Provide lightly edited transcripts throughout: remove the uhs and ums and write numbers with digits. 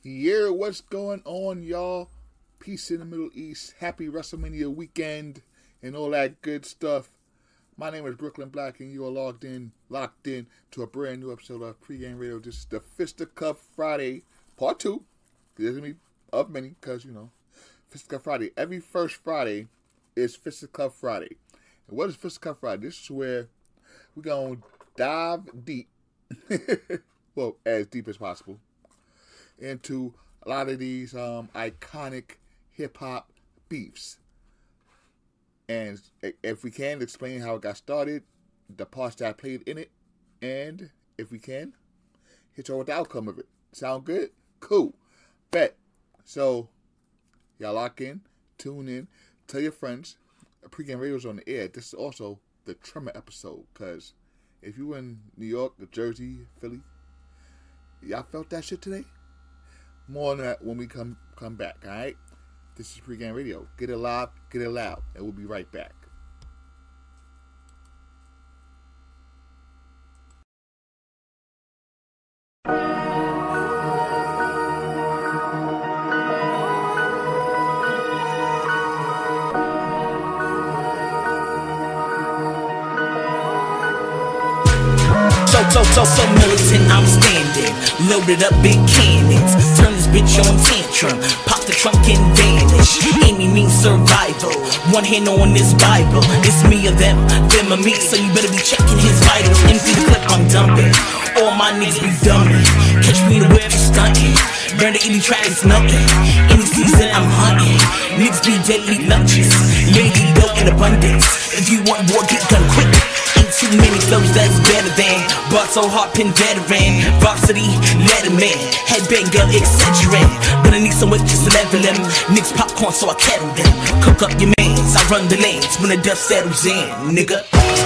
Yeah, what's going on, y'all? Peace in the Middle East. Happy WrestleMania weekend and all that good stuff. My name is Brooklyn Black, and you are locked in to a brand new episode of Pregame Radio. This is the Fisticuff Friday, part 2. There's going to be of many, because, Fisticuff Friday. Every first Friday is Fisticuff Friday. And what is Fisticuff Friday? This is where we're going to dive deep, well, as deep as possible, into a lot of these iconic hip-hop beefs. And if we can, explain how it got started, the parts that I played in it, and if we can, hit you with the outcome of it. Sound good? Cool. Bet. So, y'all lock in, tune in, tell your friends. Pregame Radio's on the air. This is also the Tremor episode, because if you were in New York, Jersey, Philly, y'all felt that shit today? More on that when we come back, alright? This is Pregame Radio. Get it live, get it loud, and we'll be right back. So militant, I'm standing, loaded up big cannons, turn this bitch on tantrum, pop the trunk and vanish. Amy means survival, one hand on this Bible. It's me or them or me, so you better be checking his vitals. Empty the clip, I'm dumping, all my niggas be dumping. Catch me in the whip, stunting, learn to eat track, it's nothing. Any season, I'm hunting, niggas be deadly lunches, lady dope in abundance. If you want war, get done quick. Ain't too many flows that's better than Brought so hard, pin veteran Varsity, letterman Headbanger, etc. But I need someone just to level them. Niggas popcorn, so I kettle them. Cook up your mans, I run the lanes when the dust settles in, nigga.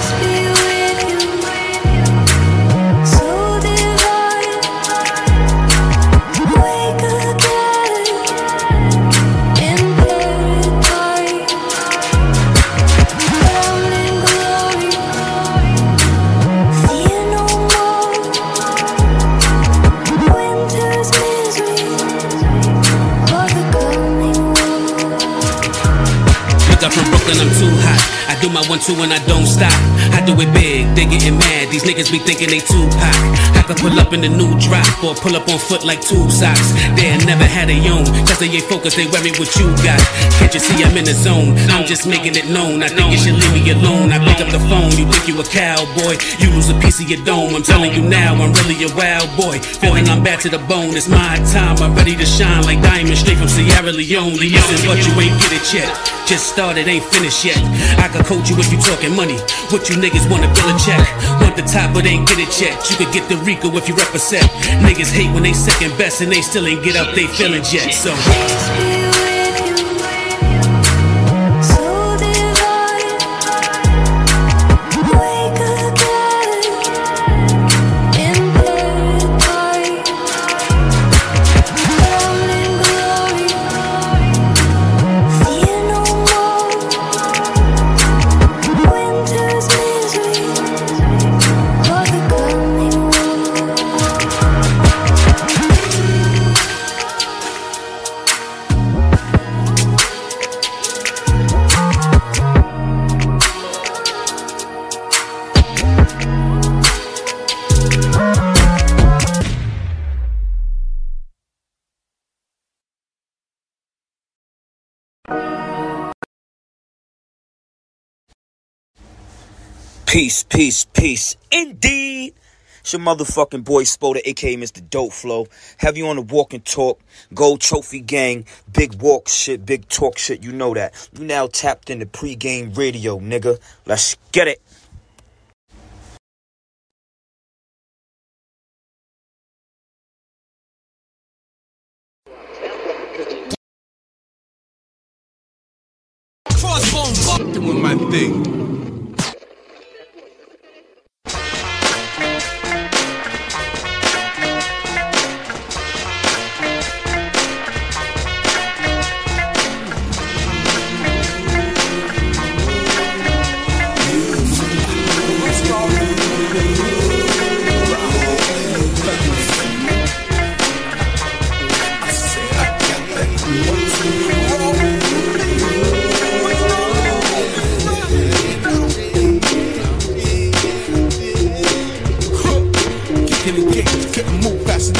From Brooklyn, I'm too hot. I do my 1-2 and I don't stop. I do it big, they getting mad. These niggas be thinking they Tupac. I could pull up in the new drop or pull up on foot like tube socks. They ain't never had a own, cause they ain't focused, they worry what you got. Can't you see I'm in the zone? I'm just making it known. I think you should leave me alone. I pick up the phone, you think you a cowboy, you lose a piece of your dome. I'm telling you now, I'm really a wild boy. Feeling I'm bad to the bone, it's my time. I'm ready to shine like diamonds straight from Sierra Leone. Listen, but you ain't get it yet. Just started, ain't finished yet. I could coach you if you talking money. What you niggas wanna bill a check? Want the top but ain't get it yet. You could get the Rico if you represent. Niggas hate when they second best and they still ain't get up they feelings yet. So Peace, peace, peace. Indeed. It's your motherfucking boy Spoda, aka Mr. Dope Flow. Have you on the walk and talk, gold trophy gang, big walk shit, big talk shit, you know that. You now tapped into Pregame Radio, nigga. Let's get it. Crossbone, doing my thing.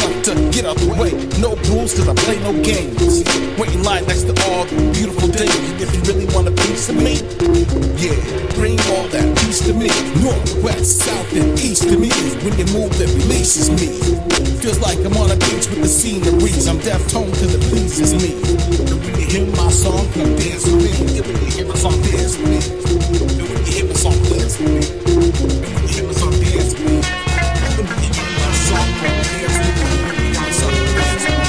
enough to get out the way. No rules, cause I play no games. Wait in line next to all the beautiful dames. If you really want a piece of me, yeah, bring all that peace to me. North, west, south, and east to me. When you move, that releases me. Feels like I'm on a beach with the sceneries. I'm deaf toned till it pleases me. And when you hear my song, come dance with me. And when you hear my song, dance with me. And when you hear my song, dance with me. And when you hear my song, dance with me. And when you hear my song, dance with me. And when you hear my song, dance with me.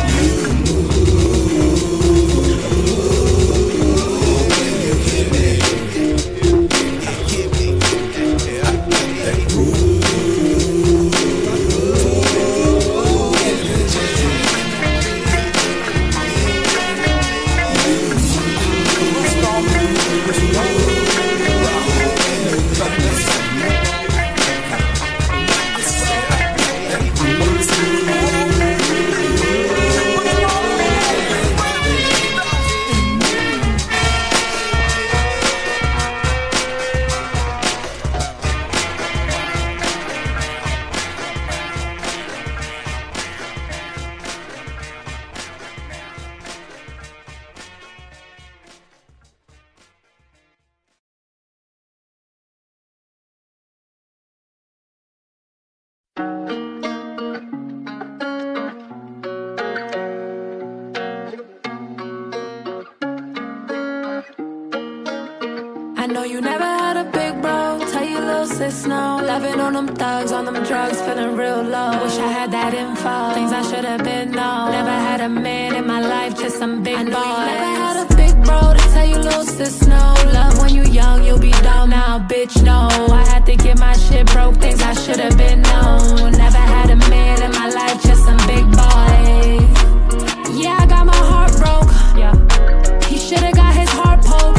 I know you never had a big bro. Tell your little sis no. Loving on them thugs, on them drugs, feeling real low. Wish I had that info. Things I should have been known. Never had a man in my life, just some big boys. Never had a big bro to tell you little sis no. Love when you young, you'll be dumb. Now bitch no. I had to get my shit broke. Things I should have been known. Never had a man in my life, just some big boys. Yeah, I got my heart broke. Yeah, he should have got his heart poked.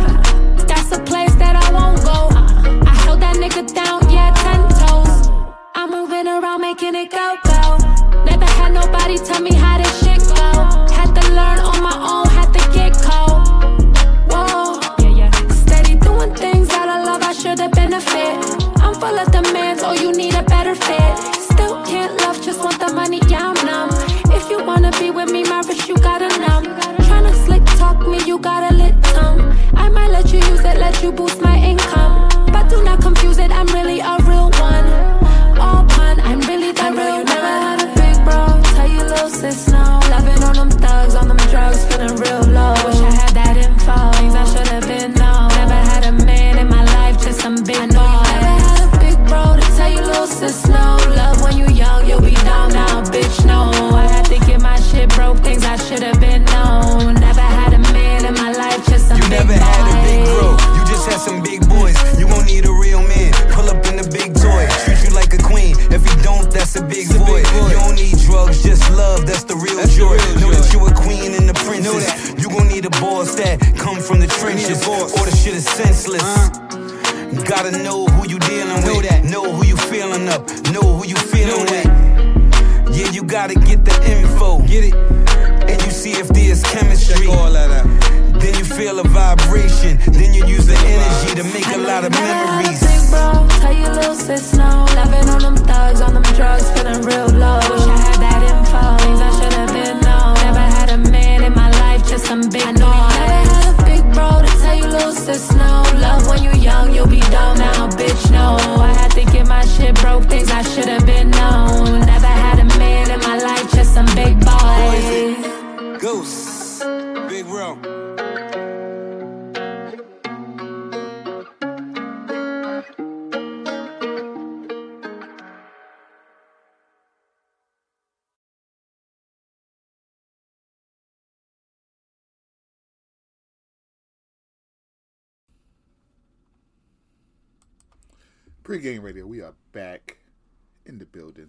A place that I won't go. I held that nigga down, yeah, 10 toes. I'm moving around, making it go, go. Never had nobody tell me how this shit go. Had to learn on my own, had to get cold. Whoa, yeah, yeah. Steady doing things out of love, I should've been a fit. I'm full of demands, oh, you need a better fit. Still can't love, just want the money, yeah, I'm numb. If you wanna be with me, my wrist, you gotta numb. Tryna slick talk me, you got a lit tongue. I might let you use it, let you boost my income. But do not confuse it, I'm really a real one. All pun, I'm really the real one. Never had a big bro, tell your little sis no. Loving on them thugs, on them drugs, feeling real low. Wish I had that info, things I should have been known. Never had a man in my life, just some big boys. Never had a big bro to tell your little sis no. Love when you young, you'll be down now, bitch no. I had to get my shit broke, things I should have been known. Never had a man in my life, just some big boys. Never had a big bro, you just had some big boys. You gon' need a real man, pull up in the big toy. Treat you like a queen, if you don't, that's a big void. You don't need drugs, just love, that's the real joy. Know that you a queen and a princess. You gon' need a boss that come from the trenches. Or the shit is senseless. You gotta know who you dealing with, know who you feeling up, know who you feeling with. Yeah, you gotta get the info, get it, and you see if there's chemistry. Then you feel a vibration, then you use the energy to make a lot of memories. Big bro, tell your little sis no. Loving on them thugs, on them drugs, feeling real low. Wish I had that info, things I should have been known. Never had a man in my life, just some big boys. Never had a big bro to tell you little sis no. Love when you young, you'll be dumb now, bitch no. I had to get my shit broke, things I should have been known. Never had a man in my life, just some big boys. Ghosts, big bro. Pre-game radio, we are back in the building.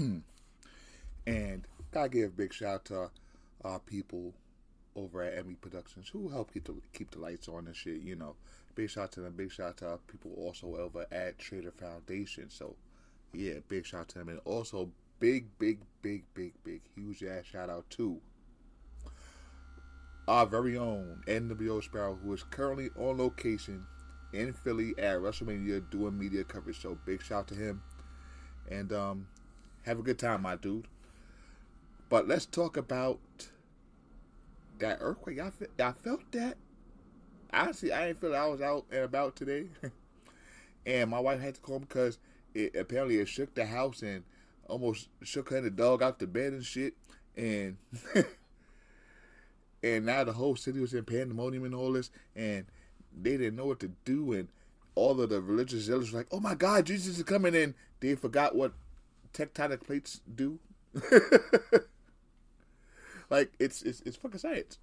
And gotta give a big shout out to our people over at Emmy Productions who help keep the lights on and shit, you know. Big shout out to them, big shout out to our people also over at Trader Foundation. So yeah, big shout out to them. And also big, huge ass shout out to our very own NWO Sparrow, who is currently on location in Philly at WrestleMania doing media coverage. So big shout out to him. And have a good time, my dude. But let's talk about that earthquake. I felt that. Honestly, I didn't feel I was out and about today. And my wife had to call me because apparently it shook the house and almost shook her and the dog out the bed and shit. And and now the whole city was in pandemonium and all this. And they didn't know what to do. And all of the religious zealots were like, oh my God, Jesus is coming in. They forgot what tectonic plates do. Like, it's fucking science.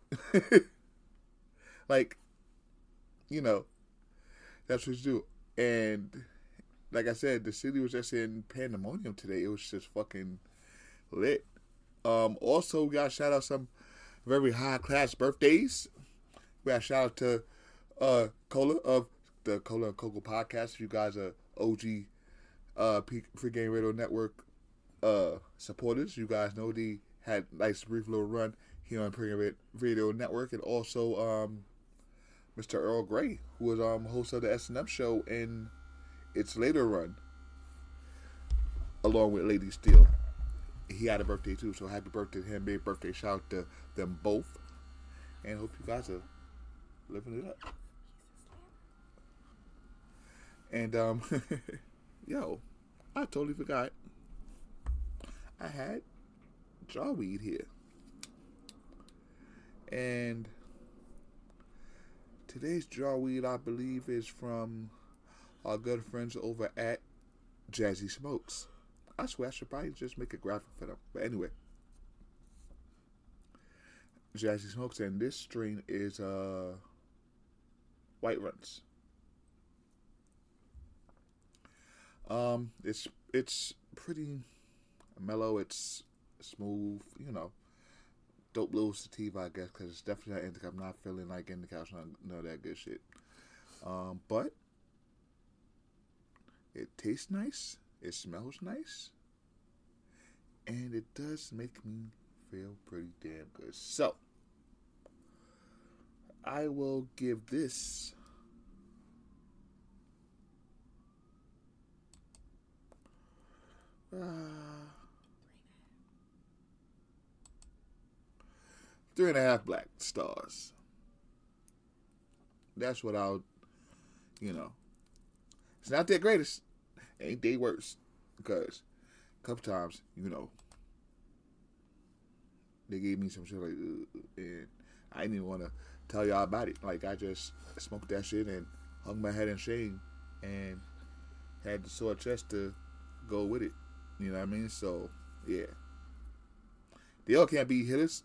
Like, you know, that's what you do. And like I said, the city was just in pandemonium today. It was just fucking lit. Also, we got to shout out some very high class birthdays. We got to shout out to Cola of the Cola and Coco podcast. If you guys are OG Pregame Radio Network supporters, you guys know they had a nice brief little run here on Pregame Radio Network. And also Mr. Earl Grey, who was host of the S&M show in its later run, along with Lady Steele. He had a birthday too, so happy birthday to him. Big birthday shout out to them both. And hope you guys are living it up. And yo, I totally forgot. I had jaw weed here. And today's jaw weed, I believe, is from our good friends over at Jazzy Smokes. I swear I should probably just make a graphic for them. But anyway, Jazzy Smokes, and this strain is White Runs. It's pretty mellow. It's smooth, you know. Dope little sativa, I guess, because it's definitely not indica. I'm not feeling like indica, none of that good shit. But it tastes nice. It smells nice. And it does make me feel pretty damn good. So, I will give this three and a half black stars. That's what I'll, you know. It's not their greatest. Ain't they worst. Because a couple times, you know, they gave me some shit like, and I didn't even want to tell y'all about it. Like, I just smoked that shit and hung my head in shame and had the sore chest to go with it. You know what I mean? So, yeah. They all can't be hitters.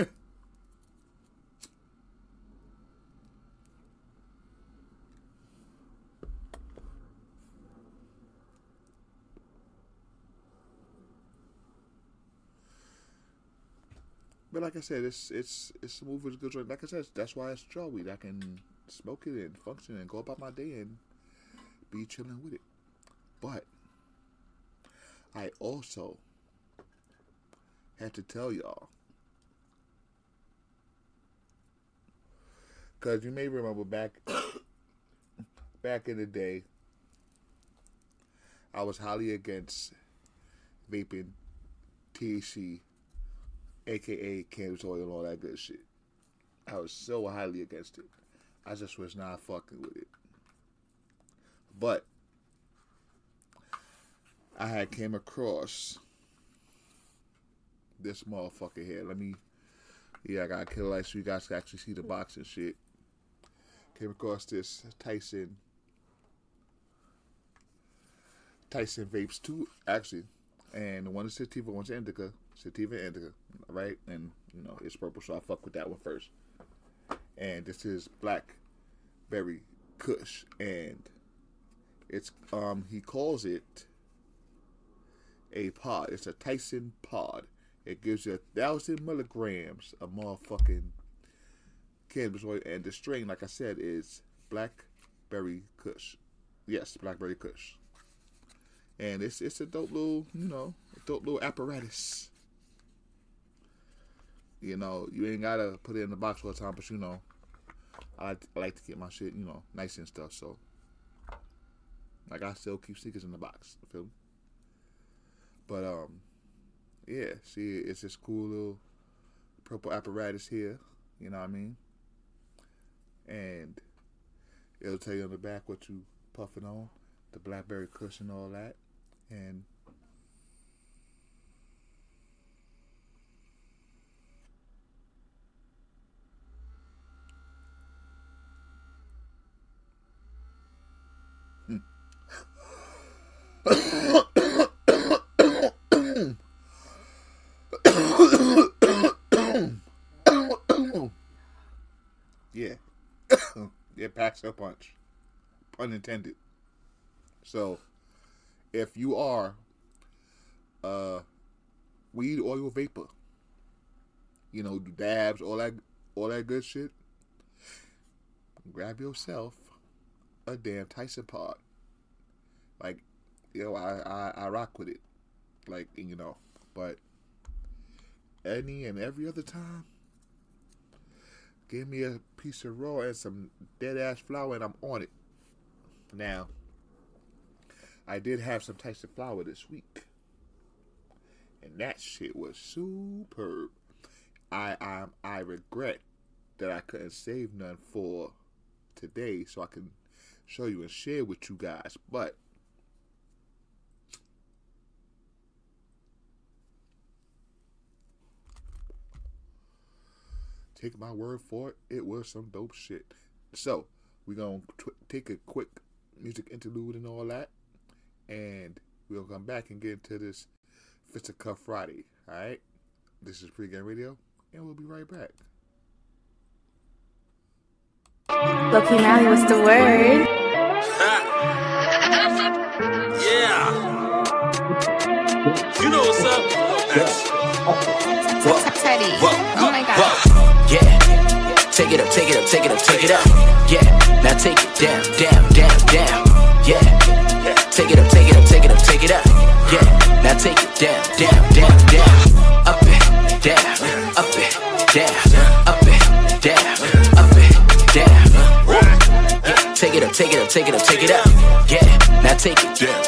But like I said, it's smooth, it's good joint. Like I said, that's why it's jaw weed. I can smoke it and function and go about my day and be chilling with it. But I also had to tell y'all, because you may remember back in the day, I was highly against vaping THC, aka cannabis oil and all that good shit. I was so highly against it. I just was not fucking with it. But I had came across this motherfucker here. I got a killer light so you guys can actually see the box and shit. Came across this Tyson vapes, two actually. And the one is sativa, one's indica. Sativa and indica, right? And, you know, it's purple, so I fuck with that one first. And this is Blackberry Kush. And it's, he calls it a pod. It's a Tyson pod. It gives you 1,000 milligrams of motherfucking cannabis oil. And the strain, like I said, is Blackberry Kush. Yes, Blackberry Kush. And it's a dope little, you know, apparatus. You know, you ain't gotta put it in the box all the time, but you know, I like to get my shit, you know, nice and stuff. So, like, I still keep stickers in the box. You feel me? But yeah, see, it's this cool little purple apparatus here. You know what I mean? And it'll tell you on the back what you puffing on, the Blackberry Kush and all that. And yeah. It packs a punch. Pun intended. So, if you are weed, oil, vapor, you know, dabs, all that good shit, grab yourself a damn Tyson pod. Like, you know, I rock with it. Like, you know, but any and every other time, give me a piece of raw and some dead ass flour and I'm on it. Now, I did have some Tyson flour this week, and that shit was superb. I regret that I couldn't save none for today so I can show you and share with you guys, but take my word for it, it was some dope shit. So, we're going to take a quick music interlude and all that, and we'll come back and get into this Fisticuff Friday, alright? This is Pregame Radio, and we'll be right back. Loki Mally, what's the word? Yeah. You know what's up? Teddy. Oh my god. Yeah, take it up, take it up, take it up, take it up. Yeah, now take it down, down, down, down. Yeah, take it up, take it up, take it up, take it up. Yeah, now take it down, down, down, down. Up it, down, up it, down, up it, down, up it, down. Yeah, take it up, take it up, take it up, take it up. Yeah, now take it down,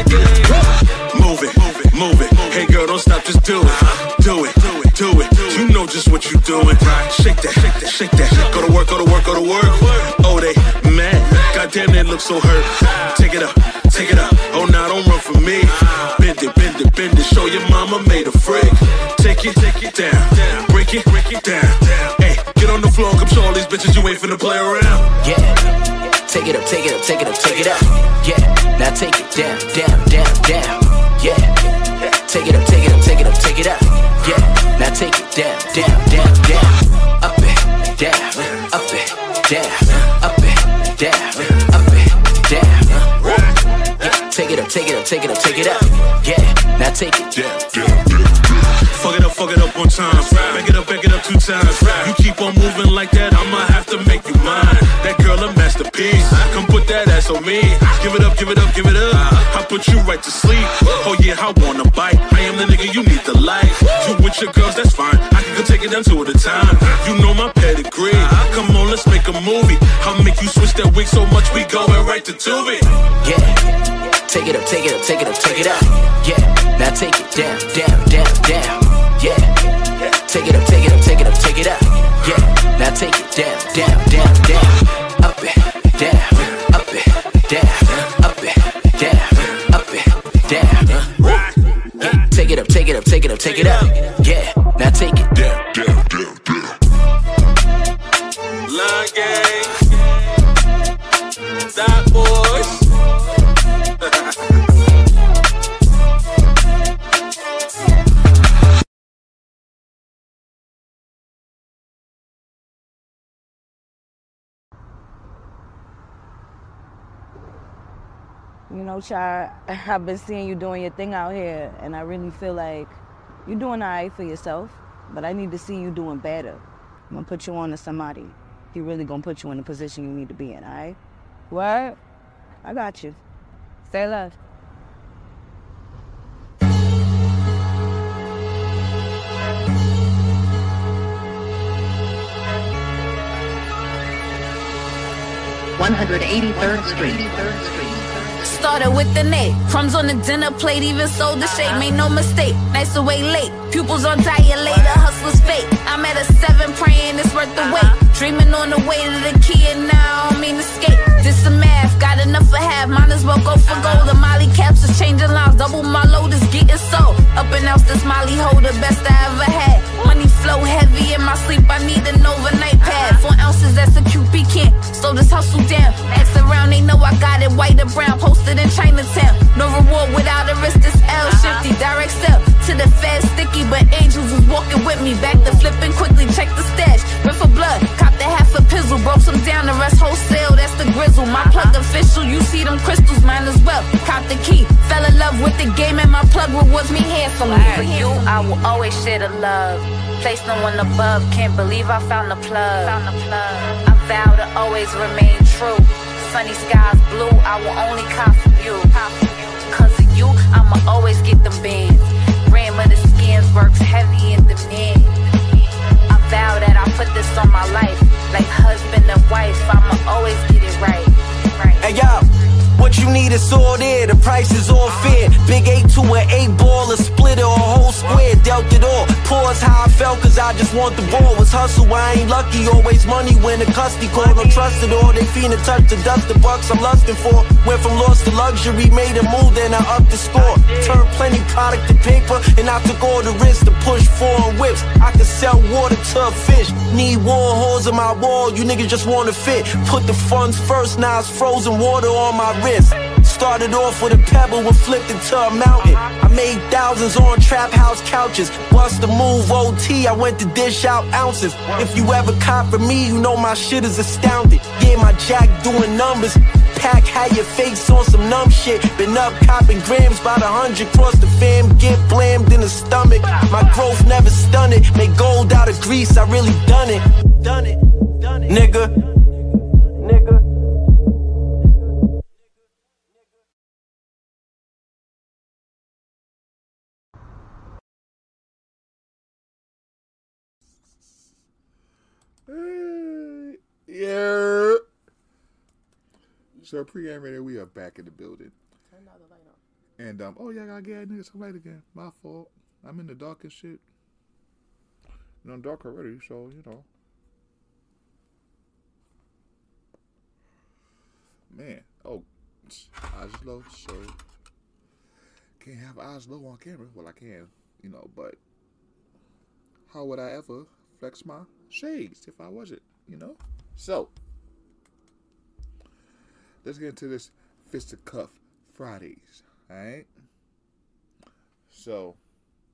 down. Move it, move it, move it. Hey girl, don't stop, just do it, do it, do it, do it. You know just what you doing. Shake that, shake that, shake that. Go to work, go to work, go to work. Oh, they mad. Goddamn, they look so hurt. Take it up, take it up. Oh, now don't run from me. Bend it, bend it, bend it. Show your mama made a freak. Take it down. Break it down. Hey, get on the floor, come show all these bitches you ain't finna play around. Yeah, take it up, take it up, take it up, take it up. Yeah, now take it down, down, down, down. Yeah, take it up, take it up, take it up, take it up. Yeah, now take it down, down, down, down. Up it, down, up it, down, up it, down, up it, down. Yeah, take it up, take it up, take it up, take it up. Yeah, now take it down, down, down. Fuck it up one time. Back it up 2 times. You keep on moving like that, I'ma have to make you mine. That girl a masterpiece. Come put that ass on me. Give it up, give it up, give it up. I put you right to sleep. Oh yeah, I wanna bite. I am the nigga you need the life. You with your girls, that's fine. I can go take it down 2 at a time. You know my pedigree. Come on, let's make a movie. I'll make you switch that wig so much we going right to Tubi. Yeah, take it up, take it up, take it up, take it up. Yeah, now take it down, down, down, down. Yeah, take it up, take it up, take it up, take it up. Yeah, now take it down, down, down, down. Up it, down, up it, down, up it, down, up it, down. Yeah, take it up, take it up, take it up, take it up. Yeah, now take it down, down, down, down. Line gang, Dot Boys. You know, Chai, I've been seeing you doing your thing out here, and I really feel like you're doing all right for yourself, but I need to see you doing better. I'm gonna put you on to somebody. He really gonna put you in the position you need to be in, all right? What? I got you. Stay left. $183rd Street. started with an A. Crumbs on the dinner plate, even sold the shade. Made no mistake, nights away late. Pupils on dilator, hustlers fake. I'm at a 7 praying it's worth the wait. Dreaming on the way to the key and now I don't mean escape. Did some math, got enough for half. Might as well go for gold. The Molly caps is changing lives. Double my load is getting sold. Up and out this Molly holder, best I ever had. Money flow heavy in my sleep. I need an overnight pad. 4 ounces, that's a QP can't. Slow this hustle down. Ask around, they know I got it. White or brown, posted in Chinatown. No reward without a risk. This L shifty, direct sell to the fed sticky. But angels was walking with me. Back to flipping quickly. Check the stash. Went for blood. Copped a half a pizzle. Broke some down. The rest wholesale. That's the grizzle. My plug official. You see them crystals, mine as well. Cop the key. Fell in love with the game and my plug rewards me handsomely. For you, I will always share the love. Place no one above. Can't believe I found the plug. I vow to always remain true. Sunny skies blue. I will only cop from you. Cause of you, I'ma always get them bands. Ram of the skins works heavy in demand. I vow that I put this on my life. Like husband and wife, I'ma always get it right. Hey yo, what you need is all there, the price is all fair. Big 8 to an 8 ball, a splitter or a whole square, dealt it all. Pause how I felt cause I just want the ball. Was hustle, I ain't lucky, always money when the custody call. Don't trust it all, they fiend to touch the dust, the bucks I'm lusting for. Went from lost to luxury, made a move, then I upped the score. Turned plenty product to paper, and I took all the risks to push foreign whips. I could sell water to a fish, need warm holes in my wall, you niggas just wanna fit. Put the funds first, now it's frozen water on my wrist. Started off with a pebble and flipped it to a mountain. I made thousands on trap house couches. Bust the move OT, I went to dish out ounces. If you ever cop from me, you know my shit is astounding. Yeah, my jack doing numbers. Pack had your face on some numb shit. Been up copping grams by the 100. Cross the fam, get blammed in the stomach. My growth never stunted. Made gold out of grease, I really done it. Nigga. Yeah. So pre-animated, we are back in the building. Turn the light on. And oh yeah, I gotta get niggas some light again. My fault. I'm in the dark and shit. You know, I'm dark already, so you know. Man, oh, eyes low, so can't have eyes low on camera. Well, I can, you know, but how would I ever flex my shades if I wasn't, you know? So, let's get into this Fisticuff Fridays, alright? So,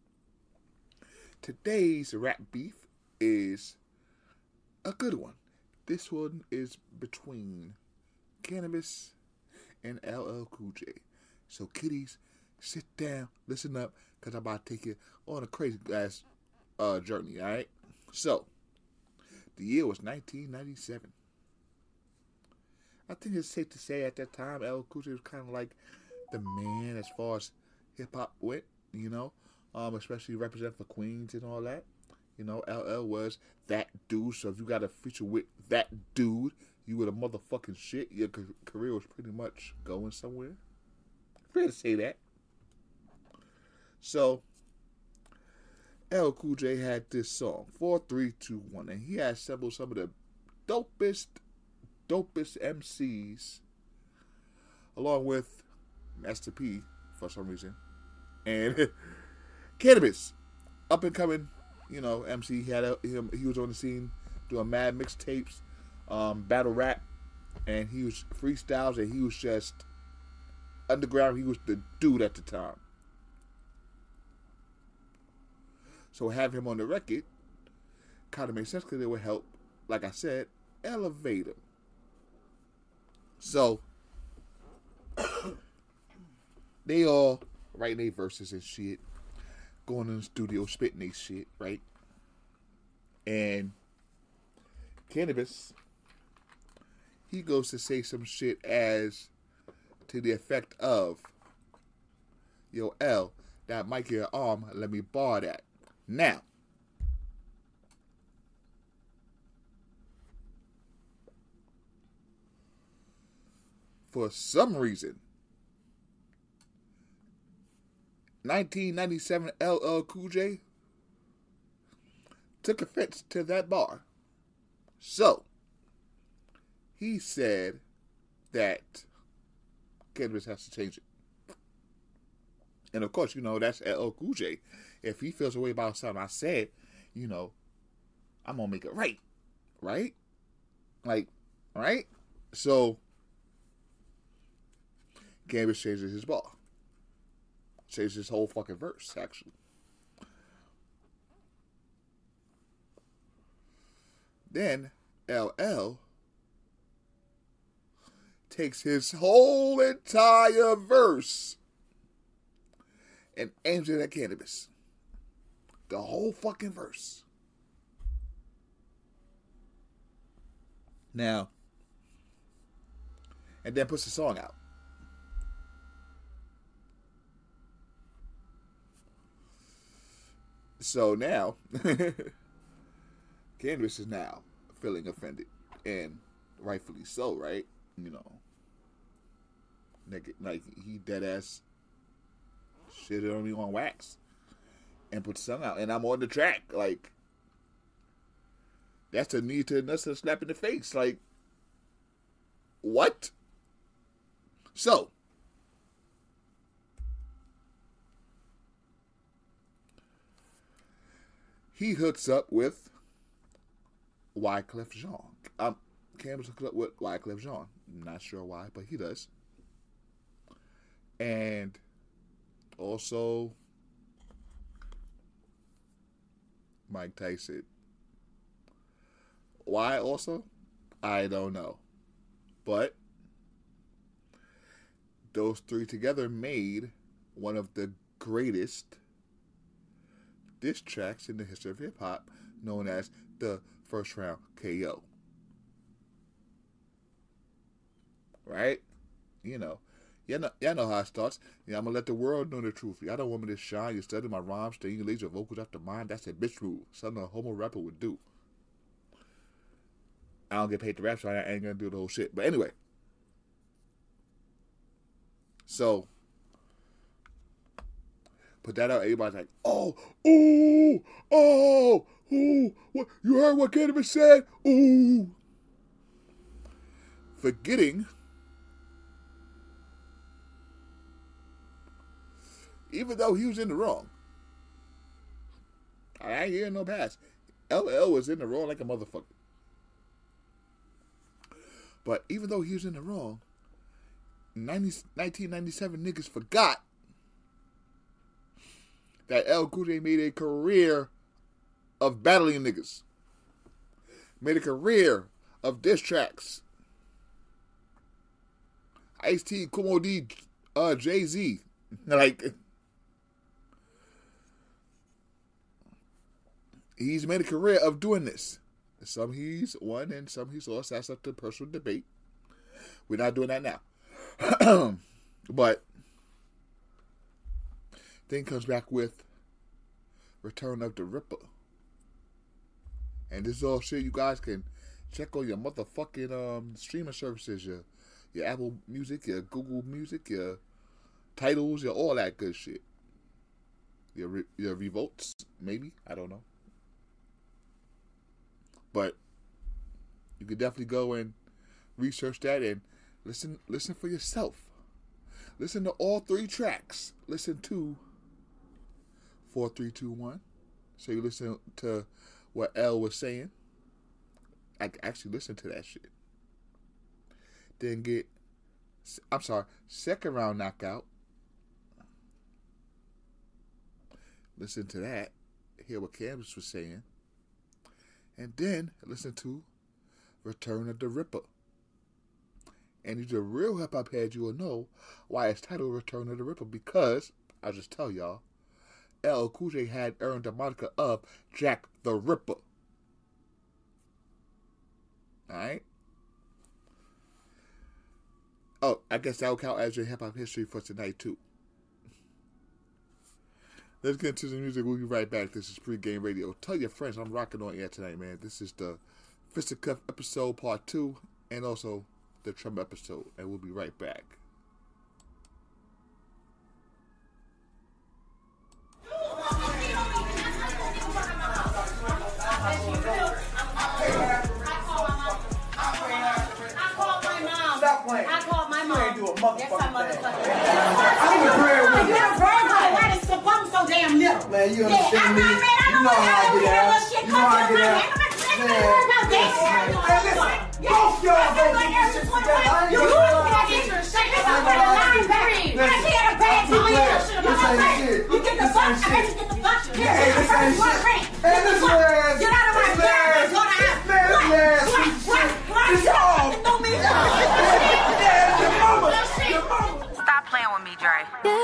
today's rap beef is a good one. This one is between Cannabis and LL Cool J. So, kiddies, sit down, listen up, because I'm about to take you on a crazy ass journey, alright? So, the year was 1997. I think it's safe to say at that time, LL Cool J was kind of like the man as far as hip-hop went, you know, especially representing for Queens and all that. You know, LL was that dude, so if you got a feature with that dude, you were the motherfucking shit. Your career was pretty much going somewhere. Fair to say that. So, LL Cool J had this song, 4, 3, 2, 1, and he had assembled some of the dopest MCs, along with Master P, for some reason, and Cannabis, up and coming, you know, MC. He was on the scene doing mad mixtapes, battle rap, and he was freestyles, and he was just underground. He was the dude at the time. So having him on the record kind of made sense because it would help, like I said, elevate him. So they all writing their verses and shit, going in the studio, spitting their shit, right? And Cannabis, he goes to say some shit as to the effect of, yo, L, that mic in your arm, let me borrow that. Now, for some reason, 1997 LL Cool J took offense to that bar. So, he said that cannabis has to change it. And of course, that's LL Cool J. If he feels a way about something I said, I'm going to make it right. Right? Right? So, cannabis changes his bar. Changes his whole fucking verse, actually. Then, LL takes his whole entire verse and aims it at cannabis. The whole fucking verse. Now, and then puts the song out. So now, cannabis is now feeling offended, and rightfully so, right? Like he dead ass shitted on me on wax and put the song out, and I'm on the track. Like, that's a slap in the face. Like, what? So, he hooks up with Wyclef Jean. Cannabis hooks up with Wyclef Jean. I'm not sure why, but he does. And also Mike Tyson. Why also? I don't know. But those three together made one of the greatest diss tracks in the history of hip-hop, known as the First Round KO. Right? Y'all know how it starts. I'm going to let the world know the truth. Y'all don't want me to shine. You study my rhymes, stay you lazy vocals after mine. That's a bitch rule. Something a homo rapper would do. I don't get paid to rap, so I ain't going to do the whole shit. But anyway. So, put that out. Everybody's like, what? You heard what Cannabis said? Ooh. Forgetting, even though he was in the wrong, I ain't hearing no pass. LL was in the wrong like a motherfucker. But even though he was in the wrong, 1997 niggas forgot that LL Cool J made a career of battling niggas. Made a career of diss tracks. Ice-T, Kumo D, Jay-Z. Like, he's made a career of doing this. Some he's won and some he's lost. That's up to personal debate. We're not doing that now. But then comes back with Return of the Ripper. And this is all shit you guys can check on your motherfucking streaming services, your Apple Music, your Google Music, your titles, your all that good shit. Your Revolts, maybe, I don't know. But you could definitely go and research that and listen for yourself. Listen to all three tracks. Listen to 4, 3, 2, 1. So you listen to what L was saying. I actually listen to that shit. Then Second Round Knockout. Listen to that. Hear what Cannabis was saying. And then listen to Return of the Ripper. And if you're a real hip-hop head, you will know why it's titled Return of the Ripper. Because, I'll just tell y'all, LL Cool J had earned the moniker of Jack the Ripper. Alright? Oh, I guess that will count as your hip-hop history for tonight, too. Let's get into the music. We'll be right back. This is Pre-Game Radio. Tell your friends I'm rocking on air tonight, man. This is the Fisticuff episode part 2 and also the Trump episode. And we'll be right back. man. You understand me? You know how I get out. You know how I get out. Hey, listen. Both y'all go get this shit together. I ain't gonna lie. You get the fuck shit. Hey, this ain't shit. Hey, this last. Get out of my car. Go to house. This all. Stop playing with me, Dre.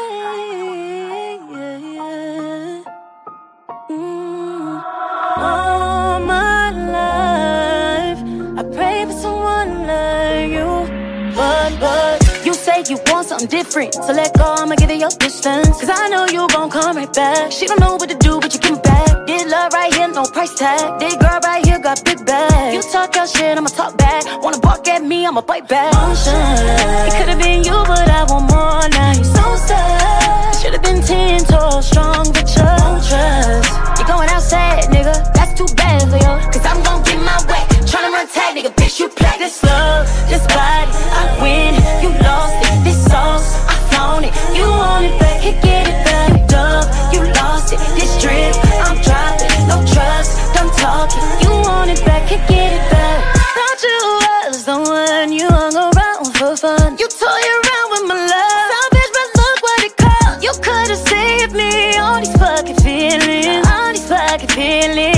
All my life, I pray for someone like you. But you say you want something different, so let go, I'ma give it your distance. Cause I know you gon' come right back. She don't know what to do, but you give me back. This love right here, no price tag. This girl right here got big bag. You talk your shit, I'ma talk back. Wanna bark at me, I'ma bite back. It could've been you, but I want more. Now you so sad. Should've been 10 toes strong, but you don't trust. You going outside, nigga, that's too bad for you. Cause I'm gon' get my way. Tryna run tag, nigga, bitch, you play. This love, this body, I win, you lost it. This sauce, I flown it. You want it back, can't get it back. Dove, you lost it. This drip, I'm dropping, no trust, done talking. You want it back, can't get it back. Thought you was the one, you hung around for fun. You toy around with my love. Savage, but look what it cost. You could've saved me all these fucking feelings, all these fucking feelings.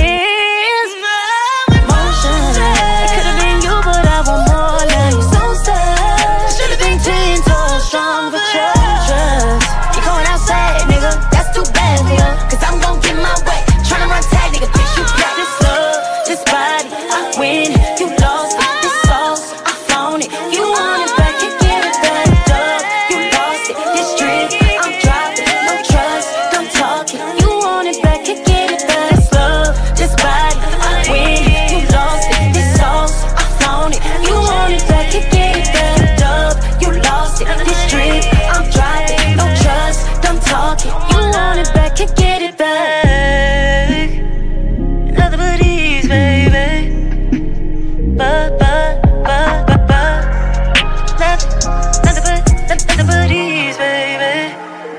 Strong but you trust. You going outside, nigga, that's too bad for you. Cause I'm gon' get my way. Tryna run tag, nigga, bitch, you play. This love, this body, I win, you lost it. This sauce, I flown it. You want it back, you get it back. Dub, you lost it. This drip, I'm dropping, no trust, I'm talking. You want it back, you get it back. This love, this body, I win, you lost it. This sauce, I flown it. You want it back, you get it back. Dub, you lost it. This drip, I'm driving, no trust, done talking. You want it back, can't get it back. Nothing but ease, baby. Nothing but ease, baby.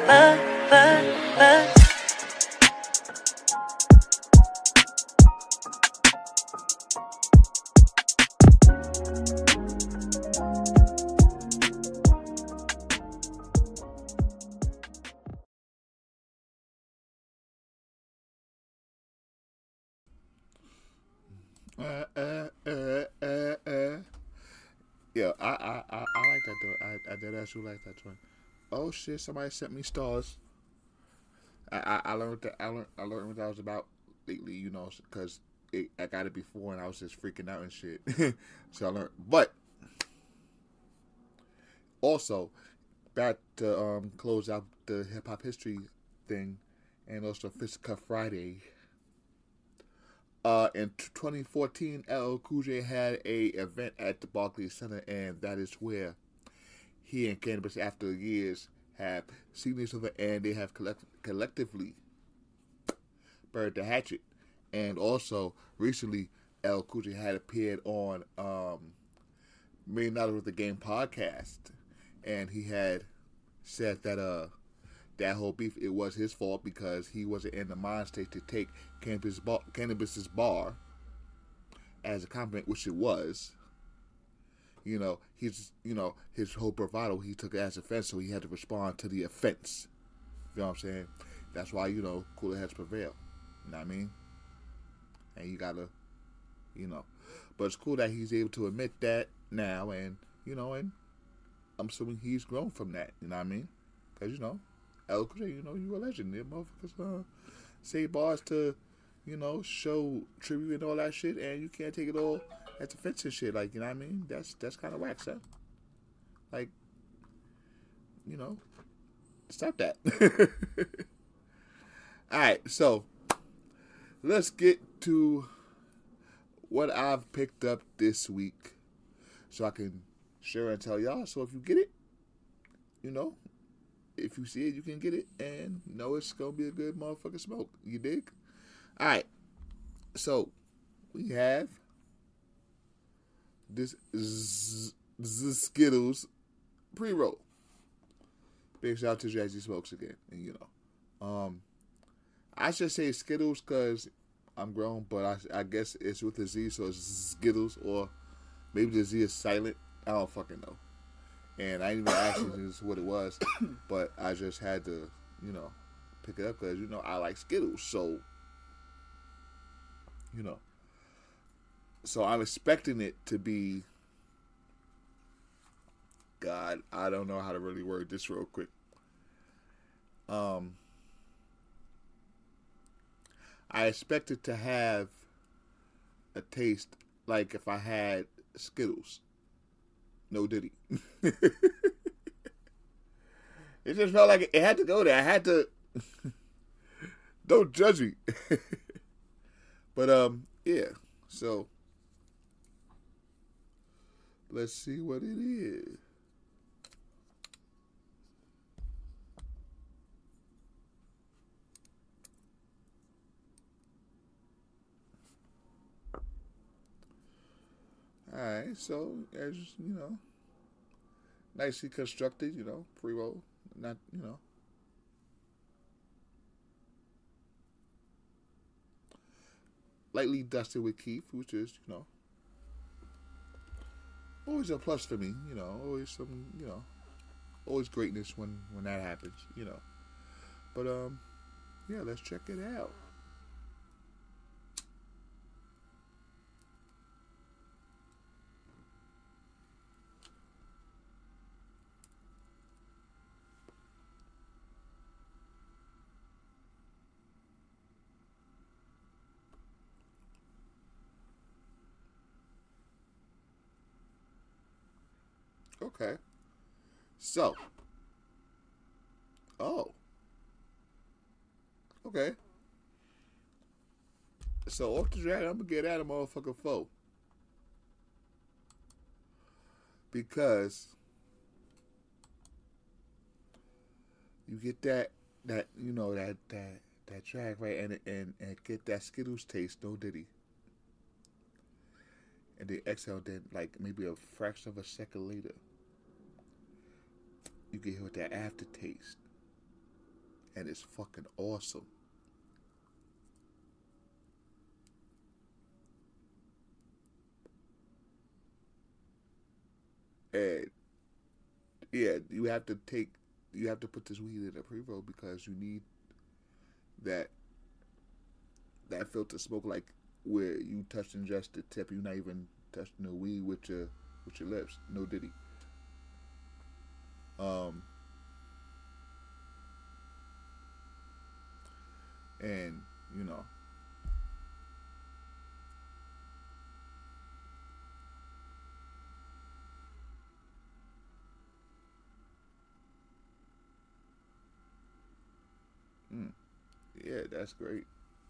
Yeah, I like that though. I did actually like that one. Oh shit! Somebody sent me stars. I learned that I learned what that was about lately. You know, because I got it before and I was just freaking out and shit. So I learned, but also back to close out the hip hop history thing, and also Fisticuff Friday. In 2014, LL Cool J had a event at the Barclays Center, and that is where he and Cannabis, after years, have seen each other, and they have collectively buried the hatchet. And also, recently, LL Cool J had appeared on $1 Million Worth of Game podcast, and he had said that that whole beef, it was his fault because he wasn't in the mind state to take Cannabis's bar as a compliment, which it was. You know, his whole bravado, he took it as offense, so he had to respond to the offense. You know what I'm saying? That's why, cooler heads prevail. You know what I mean? And you gotta, But it's cool that he's able to admit that now, and, and I'm assuming he's grown from that. You know what I mean? Because, LL Cool J, you a legend. Yeah, motherfuckers say bars to, show tribute and all that shit, and you can't take it all as offensive shit. Like, you know what I mean? That's kind of whack, son. Like, stop that. All right, so let's get to what I've picked up this week, so I can share and tell y'all. So if you get it, if you see it, you can get it, and it's gonna be a good motherfucking smoke. You dig? All right. So we have this Skittles pre-roll. Big shout out to Jazzy Smokes again, and I should say Skittles because I'm grown, but I guess it's with a Z, so it's Skittles, or maybe the Z is silent. I don't fucking know. And I didn't even ask you what it was, but I just had to, you know, pick it up because, you know, I like Skittles, so, you know. So I'm expecting it to be, God, I don't know how to really word this real quick. I expect it to have a taste like if I had Skittles. No Diddy. It just felt like it had to go there. I had to. Don't judge me. But yeah. So let's see what it is. Alright, so as you know, nicely constructed, you know, pre-roll, not, you know. Lightly dusted with Keith, which is, you know, always a plus for me, you know, always some, you know, always greatness when that happens, you know. But yeah, let's check it out. Okay. So. Oh. Okay. So off the dragon, I'm gonna get at a motherfucker 4. Because you get that you know that track right and get that Skittles taste, no Diddy. And then exhale, then like maybe a fraction of a second later, you get hit with that aftertaste, and it's fucking awesome. And yeah, you have to put this weed in a pre-roll because you need that filter smoke, like where you touching just the tip, you're not even touching the weed with your lips. No Diddy. And you know, yeah, that's great.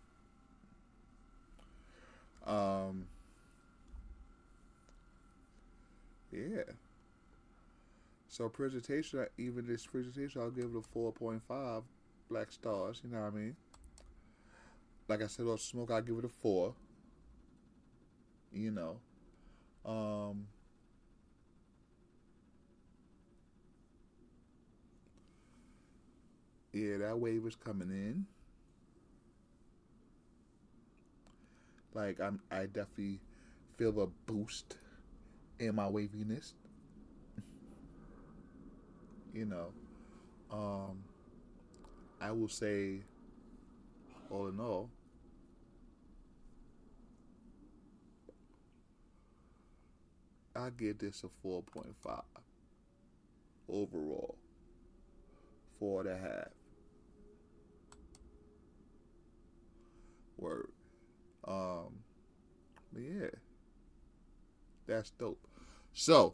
Yeah. So presentation, even this presentation, I'll give it a 4.5 black stars. You know what I mean? Like I said, on smoke, I'll give it a 4. You know. Yeah, that wave is coming in. Like I definitely feel a boost in my waviness. You know, I will say, all in all, I give this a 4.5 overall, 4.5. Word. But yeah, that's dope. So,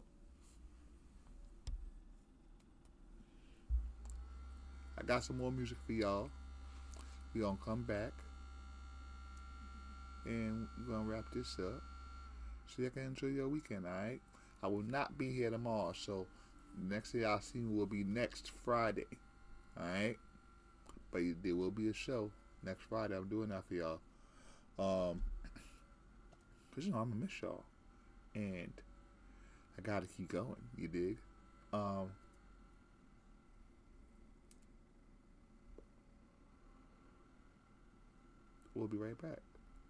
I got some more music for y'all. We gonna come back and we're gonna wrap this up so you can enjoy your weekend, alright? I will not be here tomorrow, so next day I'll see you will be next Friday, alright? But there will be a show next Friday. I'm doing that for y'all. Cause you know I'm gonna miss y'all, and I gotta keep going. You dig? We'll be right back.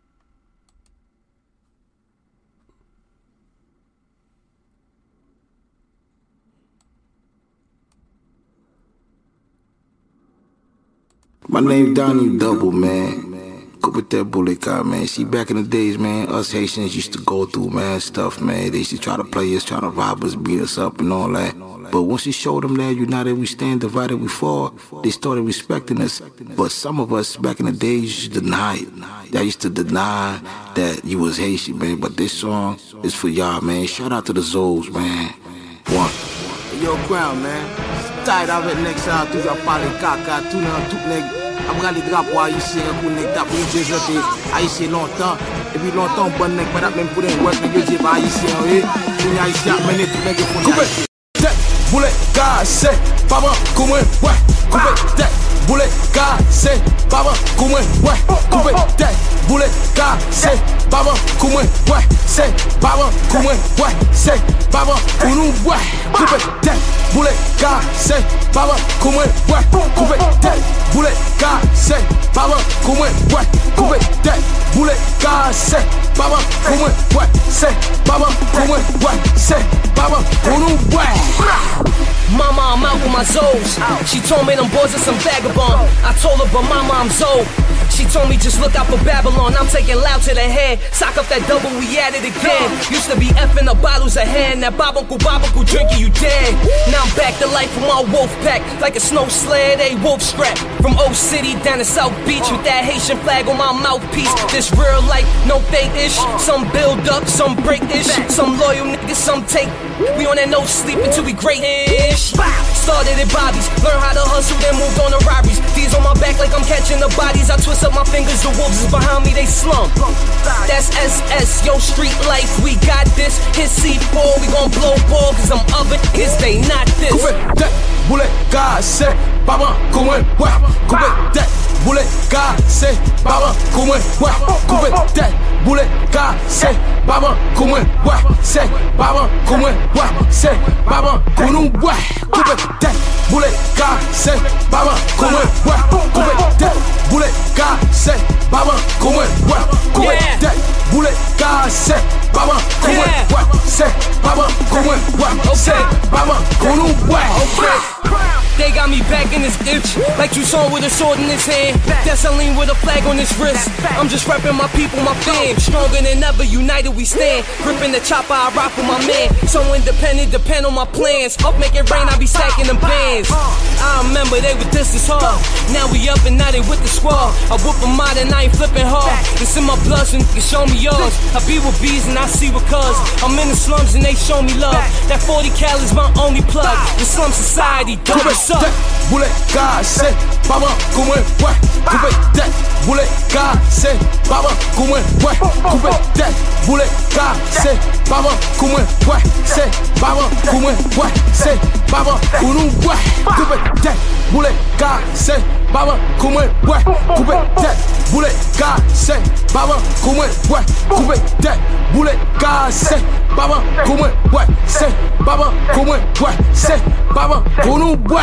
My name Donnie Double, man. Go with that bullet car, man. See, back in the days, man, us Haitians used to go through, man, stuff, man. They used to try to play us, try to rob us, beat us up and all that. But once you showed them that united we stand, divided we fall, they started respecting us. But some of us back in the days used to deny it. They used to deny that you was Haitian, man. But this song is for y'all, man. Shout out to the Zoes, man. One. Yo, Crown, man. Tired avec nek sa toujou pale kaka, tout nan tout nek. Après les drapeaux haïtiens, pour nek tap représenter haïtien longtemps. Et puis longtemps, bon nek, pas même pour les work, nek je pas haïtien, oui. Pour les haïtiens, mené tout nek pour les haïtiens. Boulet cassé, papa, comment, ouais, coupé tête, boulet cassé, papa, comment, ouais, coupé tête, boulet cassé, papa, comment, ouais, c'est, papa, comment, ouais, c'est, papa, pour nous, ouais, coupé tête, boulet cassé, papa, comment, ouais, coupé tête, boulet cassé, papa, comment, ouais, coupé tête, boulet cassé, papa, comment, ouais, c'est, papa, comment, ouais, c'est, papa, pour nous, ouais. Mama, I'm out with my Zoes. She told me them boys are some vagabond. I told her, but mama, I'm Zoe. She told me just look out for Babylon. I'm taking loud to the head. Sock up that double, we at it again. Used to be effing the bottles of hand. That babuncle drinking, you dead. Now I'm back to life with my wolf pack. Like a snow sled, a wolf strap. From Old City down to South Beach with that Haitian flag on my mouthpiece. This real life, no fake ish. Some build up, some break ish. Some loyal niggas, some take. We on that no sleep until we great ish. Started at Bobby's, learn how to hustle, then moved on to robberies. These on my back like I'm catching the bodies. I twist up my fingers, the wolves is behind me, they slump. That's SS, yo, street life, we got this. Hit C4, we gon' blow ball, cause I'm other niggas, they not this. Boulet cassé, papa, comment, ouais, coupé tête, boulet cassé, papa, comment, ouais, coupé tête, boulet cassé, papa, comment, ouais, c'est, papa, comment, ouais, c'est, papa, pour nous, ouais, coupé tête, boulet cassé, papa, comment, ouais, coupé tête, boulet cassé, papa, comment, ouais, coupé tête, boulet cassé, papa, comment, ouais, c'est, papa, comment, ouais, c'est, papa, pour nous, ouais. They got me back in this itch, like you saw with a sword in his hand. That's a lean with a flag on his wrist. I'm just repping my people, my fam. Stronger than ever, united we stand. Gripping the chopper, I rock with my man. So independent, depend on my plans. Up make it rain, I be stacking them bands. I remember they were this is hard. Now we up and now they with the squad. I whoop them out and I ain't flipping hard. It's in my blood, so niggas show me yours. I be with bees and I see with cuz. I'm in the slums and they show me love. That 40 cal is my only plug. The slum society, do what's up. Boulet cassé, papa, comment, ouais, coupé tête, boulet cassé, papa, comment, ouais, coupé tête, boulet cassé, papa, comment, ouais, c'est, papa, comment, ouais, c'est, papa, pour nous, ouais, coupé tête, boulet cassé, papa, comment, ouais, coupé tête, boulet cassé, papa, comment, ouais, coupé tête, boulet cassé, papa, comment, ouais, c'est, papa, comment, ouais, c'est, papa, pour nous, ouais.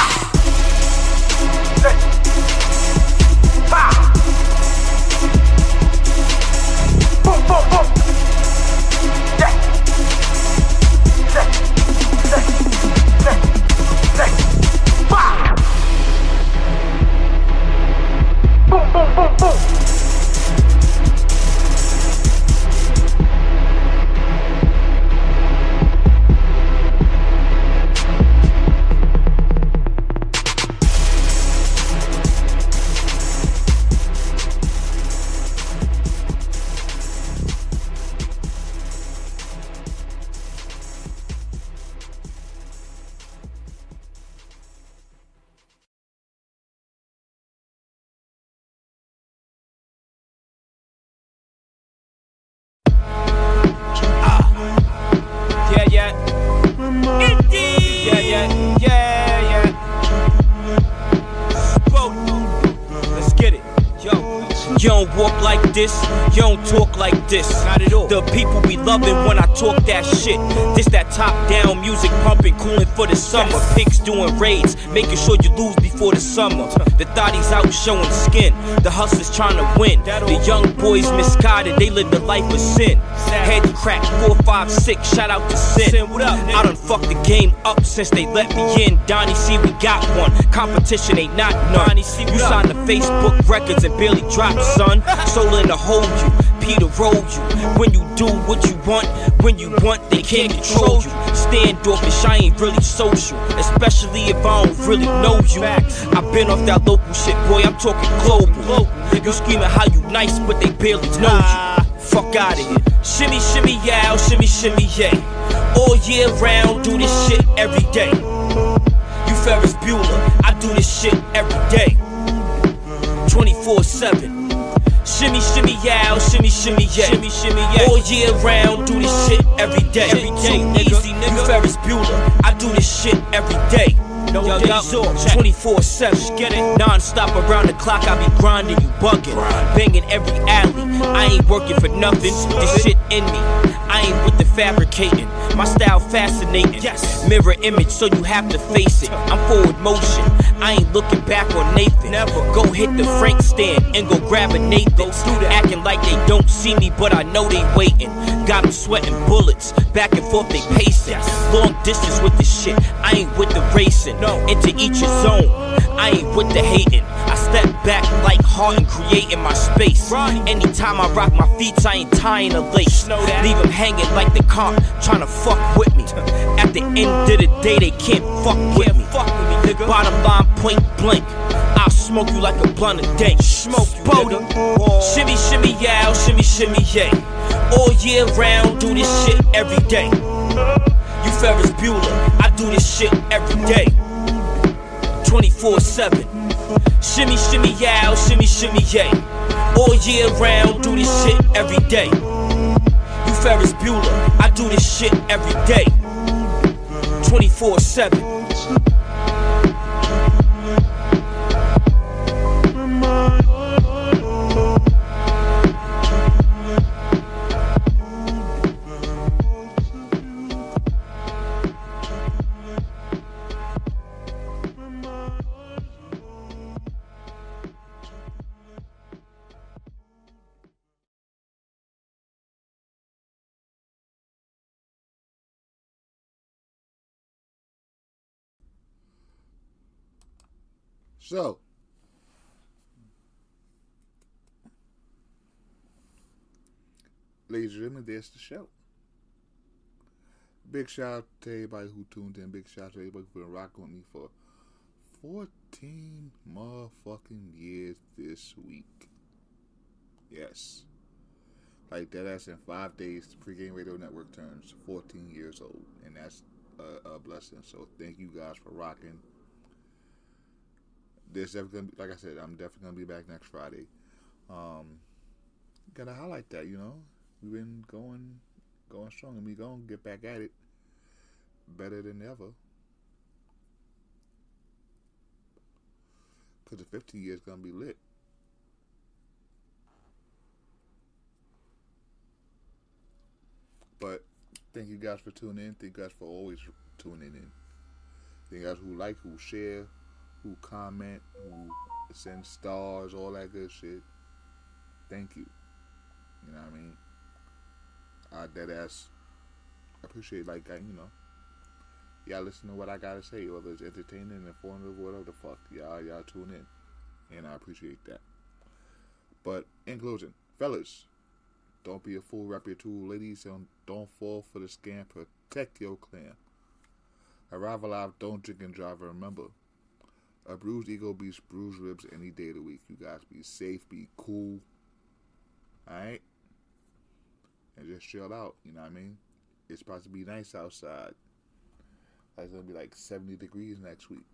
Boom, boom, boom. Boom, boom, boom, boom. Yo, don't walk like this, you don't talk like this. Not at all. The people be loving when I talk that shit. This that top down music pumping, cooling for the summer. Pigs doing raids, making sure you lose before the summer. The thotties out showing skin, the hustlers trying to win. The young boys misguided, they live the life of sin. Head crack 4, 5, 6, shout out to Sin. I done fucked the game up since they let me in. Donnie C, we got one. Competition ain't not none. You signed the Facebook records and barely dropped, son. Solo in to hold you, Peter roll you. When you do what you want, when you want, they can't control you. Standoffish, I ain't really social, especially if I don't really know you. I've been off that local shit, boy, I'm talking global. You screaming how you nice, but they barely know you. Fuck out of here. Shimmy, shimmy, yow, shimmy, shimmy, yay. All year round, do this shit every day. You Ferris Bueller, I do this shit every day. 24/7. Shimmy, shimmy, yow, shimmy, shimmy, yay. Shimmy, shimmy, yay. All year round, do this shit every day. Every day, easy, nigga. You Ferris Bueller, I do this shit every day. No days off, 24/7. Get it? Non-stop around the clock, I be grinding, you bugging. Banging every alley, I ain't working for nothing. This shit in me, I ain't with the fabricating. My style fascinating, yes. Mirror image, so you have to face it. I'm forward motion, I ain't looking back on Nathan. Never. Go hit the Frank stand and go grab a Nathan. Acting like they don't see me, but I know they waiting. Got them sweating bullets, back and forth they pacing. Long distance with this shit, I ain't with the racing. Into each his own, I ain't with the hating. I step back like Harden, creating my space. Anytime I rock my feet, I ain't tying a lace. Leave them hanging like the comp, trying to fuck with me. At the end of the day, they can't fuck with me. Bottom line, point blank, I'll smoke you like a blunt of dank. Smoke you, Bodie. Shimmy, shimmy, yow, shimmy, shimmy, yay. All year round, do this shit every day. You Ferris Bueller, I do this shit every day. 24/7. Shimmy, shimmy, yow, shimmy, shimmy, yay. All year round, do this shit every day. You Ferris Bueller, I do this shit every day. 24/7. So, ladies and gentlemen, there's the show. Big shout out to everybody who tuned in. Big shout out to everybody who's been rocking with me for 14 motherfucking years this week. Yes. Like that, that's in 5 days. The Pregame Radio Network turns 14 years old. And that's a blessing. So thank you guys for rocking. There's definitely gonna be, like I said, I'm definitely gonna be back next Friday. Gotta highlight that, you know. We've been going strong, and we gonna get back at it better than ever. Cause the 15 years gonna be lit. But thank you guys for tuning in. Thank you guys for always tuning in. Thank you guys who like, who share, who comment, who send stars, all that good shit. Thank you. You know what I mean? I deadass appreciate, like, you know, y'all listen to what I gotta say, whether it's entertaining, informative, whatever the fuck. Y'all tune in. And I appreciate that. But in closing, fellas, don't be a fool, rep your tool. Ladies, don't fall for the scam. Protect your clan. Arrive alive, don't drink and drive. And remember, a bruised ego beats bruised ribs any day of the week. You guys be safe, be cool. Alright? And just chill out, you know what I mean? It's supposed to be nice outside. It's going to be like 70 degrees next week.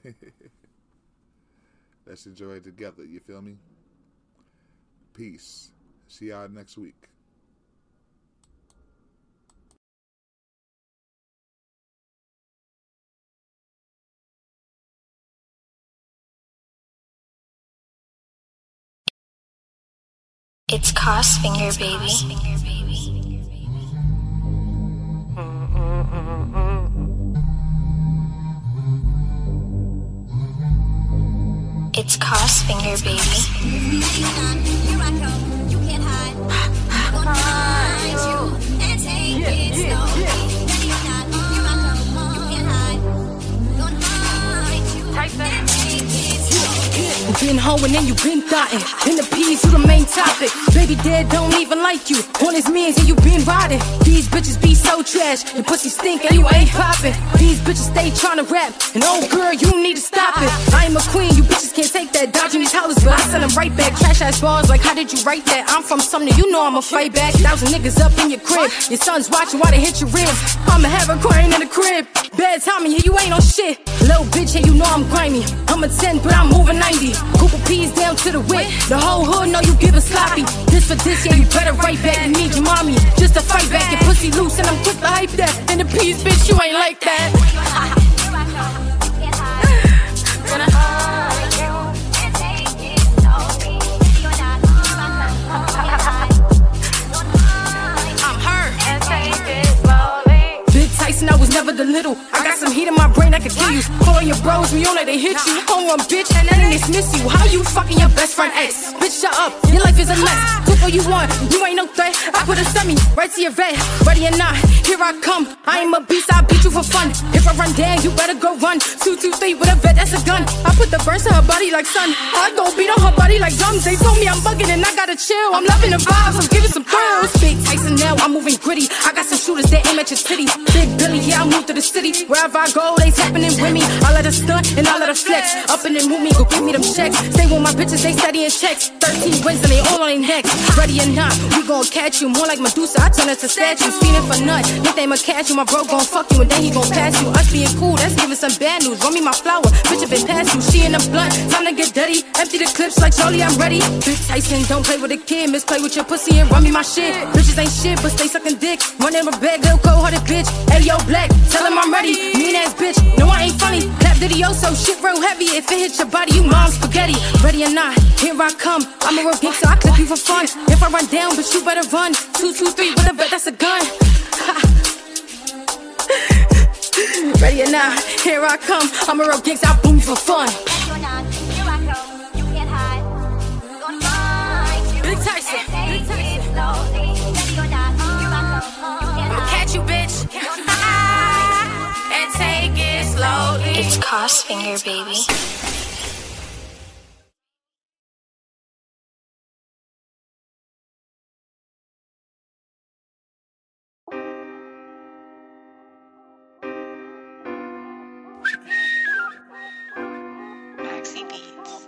Let's enjoy it together, you feel me? Peace. See y'all next week. It's Crossfinger, baby. It's Crossfinger, baby. You can't hide. I'm gonna find you and take it slowly. Ready or not, you can't hide. I'm gonna find you and take it slowly. You been hoeing and you been thotting. In the P's, you the main topic. Baby dad don't even like you. On his mans and you been riding. These bitches be so trash. Your pussy stink and you ain't popping. These bitches stay tryna rap. And oh girl, you need to stop it. I am a queen, you bitches can't take that. Dodging these howlers, but I send them right back. Trash ass bars, like how did you write that? I'm from Sumner, you know I'ma fight back. 1,000 niggas up in your crib. Your son's watching while they hit your ribs. I'ma have her crying in the crib. Bad timing, yeah, you ain't on shit. Little bitch, yeah, you know I'm grimy. I'm a 10, but I'm moving 90. Couple P's down to the whip. The whole hood know you giving sloppy. This for this, yeah, you better write back. You need your mommy just to fight back. Your pussy loose and I'm quick to hype that. And the P's, bitch, you ain't like that. I was never the little. I got some heat in my brain, I could kill you. Call on your bros, we on it, they hit you. Home run, bitch, and then they dismiss you. How you fucking your best friend ex? Bitch, shut up, your life is a mess. Do what you want, you ain't no threat. I put a semi right to your vet. Ready or not, here I come. I am a beast, I beat you for fun. If I run down, you better go run. 2, 2, 3 with a vet, that's a gun. I put the burns to her body like sun. I go beat on her body like drums. They told me I'm bugging and I gotta chill. I'm loving the vibes, I'm giving some thrills. Big Tyson now, I'm moving gritty. I got some shooters that aim at your titty. Big Billy, yeah, I moved to the city. Wherever I go, they tapping in with me. I let her stunt and I let her flex. Up and then move me, go give me them checks. Stay with my bitches, they steady in checks. 13 wins and they all on their necks. Ready or not, we gon' catch you. More like Medusa, I turn her to statues. Feeding for nuts, think they ma catch you. My bro gon' fuck you and then he gon' pass you. Us being cool, that's giving some bad news. Run me my flower, bitch, I been past you. She in the blunt, time to get dirty. Empty the clips like Charlie, I'm ready. Big Tyson, don't play with a kid. Misplay with your pussy and run me my shit. Bitches ain't shit, but stay sucking dick. Run in my bag, little cold-hearted bitch. Hey, yo, black, tell him I'm ready. Mean ass bitch, no I ain't funny. Clap video so shit real heavy. If it hits your body, you mom's spaghetti. Ready or not, here I come. I'm a real gangster, I clip you for fun. If I run down, but you better run. 2, 2, 3 with a bet, that's a gun. Ready or not, here I come. I'm a real gangster, I boom for fun. Big Tyson, Big Tyson. I'ma catch you, bitch. And take it slowly. It's Crossfinger, baby. Maxi Beats.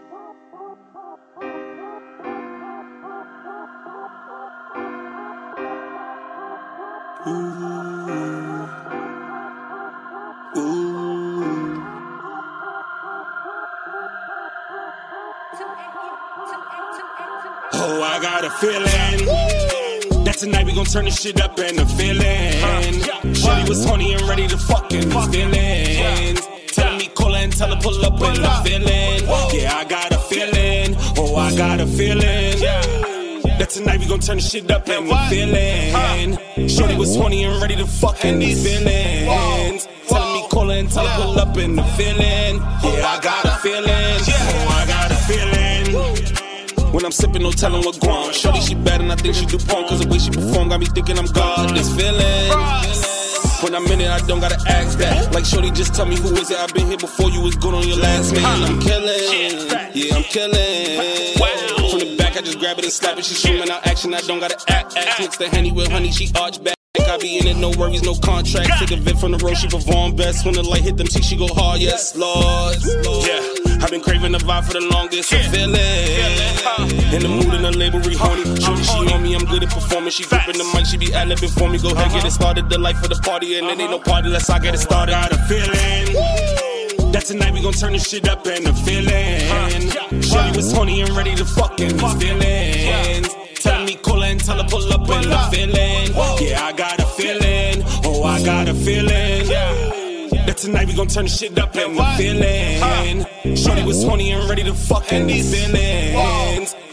Oh, I got a feeling that tonight we gon' turn this shit up and a feeling. Shorty was horny and ready to fucking feelings. Telling me call her and tell her pull up and the feeling. Yeah, I got a feeling. Oh, I got a feeling that tonight we gon' turn this shit up and a feeling. Shorty was horny and ready to fucking these feelings. Telling me call her and tell her pull up in the feeling. Yeah, I got a feeling. Oh, I got a feeling. When I'm sipping, no telling what going. Shorty, she bad and I think she do porn. Cause the way she perform got me thinking I'm God. This feeling. When I'm in it, I don't gotta ask that. Like Shorty, just tell me who is it. I've been here before you was good on your last man. I'm killing. Yeah, I'm killing. From the back, I just grab it and slap it. She screaming out action, I don't gotta act. Mix the Henny with honey, she arch back. I be in it, no worries, no contract. Take a vid from the road, she perform best. When the light hit them cheeks, she go hard, yes, Lord. Yeah, I've been craving the vibe for the longest, I'm feeling. In the mood and the label re-horny. Shorty, she on me, I'm good at performing. She gripping the mic, she be ad-libbing for me. Go ahead, get it started, the life of the party. And it ain't no party unless I get it started. Got a feeling that tonight we gon' turn this shit up and a feeling. Shorty was horny and ready to fucking feelings. Telling me call her and tell her pull up in the feeling. Yeah, I got a feeling. Oh, I got a feeling that tonight we gon' turn the shit up and the feeling. Shorty was horny and ready to fuck in these feelings. Telling me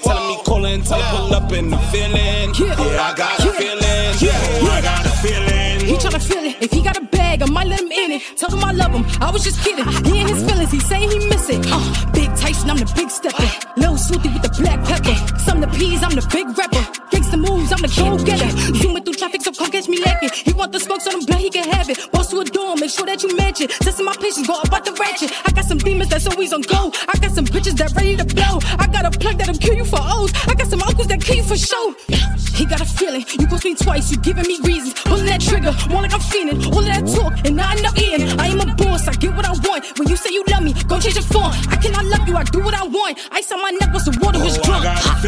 call her and tell her pull up in the feeling. Yeah, I got a feeling. Yeah, I got a feeling. He tryna feel it. If he got a bag, I might let him in it. Tell him I love him. I was just kidding. He in his feelings. He saying he miss it. Big Tyson, I'm the big stepper. Lil Swooty with the black pepper. Some the peas, I'm the big rapper. Gangsta moves, I'm the go-getter. Zooming through traffic, so come catch me lacking. He want the smoke, so I'm glad he can have it. Boss to a door, make sure that you match it. Testing my patience, go about the ratchet. I got some demons that's always on go. I got some bitches that ready to blow. I got a plug that'll kill you for O's. I got some uncles that kill you for show. He got a feeling, you gon' me twice, you giving me reasons. Pulling that trigger, more like I'm feeling. All of that talk, and now I know eating. I am a boss, I get what I want. When you say you love me, go change your form. I cannot love you, I do what I want. Ice on my neck once the water was drunk. I got a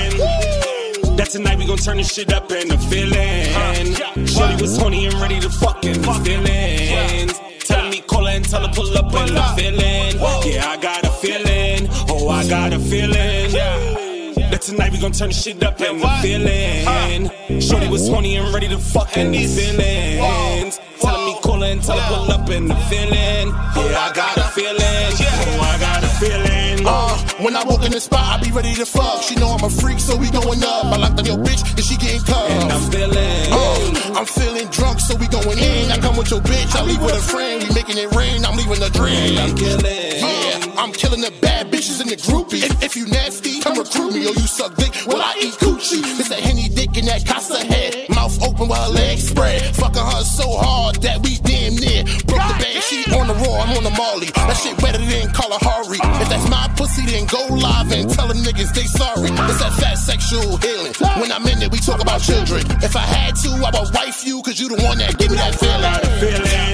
feeling that tonight we gon' turn this shit up in the feeling. Shorty was horny and ready to fucking feelings. Telling me call her and tell her pull up in the feeling. Yeah, I got a feeling. Oh, I got a feeling. That tonight we gon' turn this shit up in the feeling. Shorty was horny and ready to fucking these feelings. Telling me call her and tell her pull up in the feeling. Yeah, I got a feeling. Oh, I got a feeling. When I walk in the spot, I be ready to fuck. She know I'm a freak, so we going up. I locked on your bitch, and she getting cuffed. And I'm feeling. I'm feeling drunk, so we going in. I come with your bitch, I leave with a friend. We making it rain, I'm leaving a dream. I'm killing. I'm killing the bad bitches and the groupies. If you nasty, come recruit me. Or you suck dick, well I eat coochie. It's a Henny dick in that Casa head. Mouth open while her legs spread. Fucking her so hard that we damn near broke the bed. She on the raw, I'm on the Molly. That shit wetter than Kalahari. If that's my pussy, then go live and tell them niggas they sorry. It's that fat sexual healing. When I'm in it, we talk about children. If I had to, I would wife you, cause you the one that give me that feeling. I got a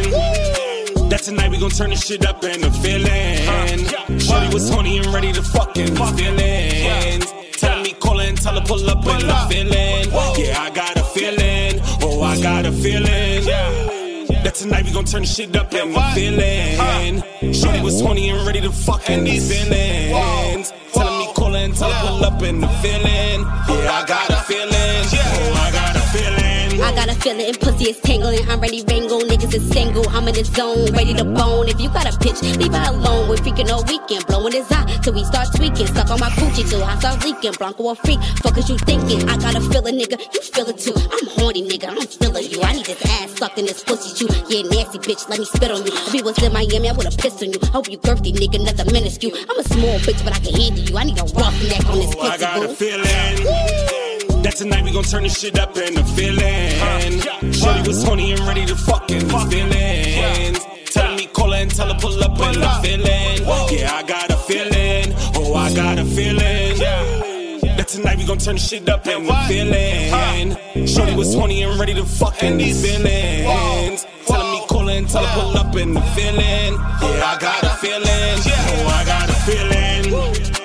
feeling that tonight we gon' turn this shit up in the feeling. Shorty was horny and ready to fucking feelings. Tell me call her and tell her pull up in the feeling. Yeah, I got a feeling. Oh, I got a feeling. That tonight we gon' turn the shit up in the feeling. Shorty was horny and ready to fucking these feelings. Telling me call her and tell her pull up in the feeling. Yeah, I got a feeling. Oh, I got a feeling. I got a feeling pussy is tingling. I'm ready wrangle, niggas is single. I'm in the zone, ready to bone. If you got a bitch, leave her alone. We're freaking all weekend, blowing his eye till we start tweaking. Stuck on my coochie till I start leaking. Blanco a freak, fuck is you thinking? I got a feeling, nigga, you feel it too. I'm horny, nigga, I'm feeling you. I need this ass sucked in this pussy chew. Yeah, nasty bitch, let me spit on you. If we was in Miami, I would've pissed on you. Hope you girthy, nigga, nothing minuscule. I'm a small bitch, but I can handle you. I need a rough neck on this pussy, I got boo. a feeling that tonight we gon' turn this shit up in the feeling. Shorty was horny and ready to fucking feelings. Telling me call her and tell her pull up in the feeling. Yeah, I got a feeling. Oh, I got a feeling. That tonight we gon' turn this shit up in the feeling. Shorty was horny and ready to fucking these feelings. Telling me call her and tell her pull up in the feeling. Yeah, I got a feeling. Oh, I got a feeling.